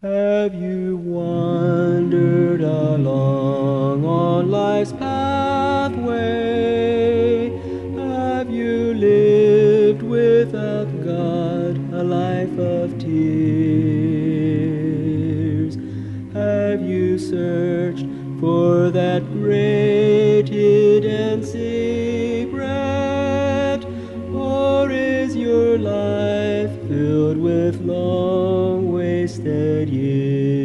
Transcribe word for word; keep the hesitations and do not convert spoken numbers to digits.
Have you wandered along on life's pathway? Have you lived without God a life of tears? Have you searched for that great hidden secret? Or is your life filled with long wasted years?